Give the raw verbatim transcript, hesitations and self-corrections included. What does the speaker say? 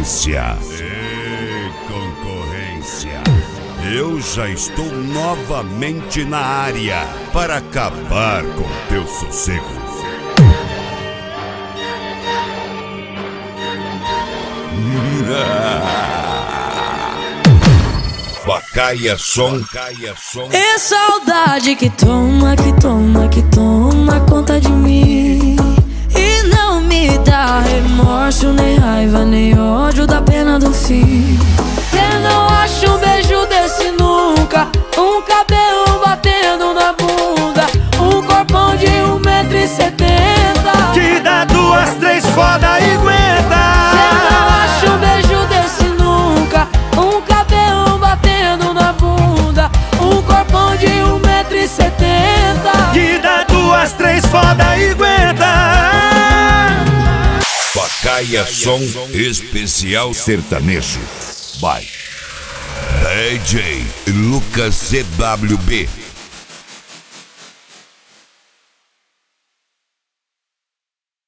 concorrência. Ei, concorrência. Eu já estou novamente na área para acabar com teu sossego. Facaia som. É saudade que toma, que toma, que toma conta de mim. E não me dá remorso, nem raiva, nem ódio da pena do fim. Eu não acho um beijo desse nunca. Um cabelo batendo na bunda, um corpão de um metro e setenta, que dá duas, três foda e aguenta. Eu não acho um beijo desse nunca. Um cabelo batendo na bunda, um corpão de um metro e setenta, que dá duas, três foda e aguenta. Facaia som especial sertanejo. By D J Lucas C W B.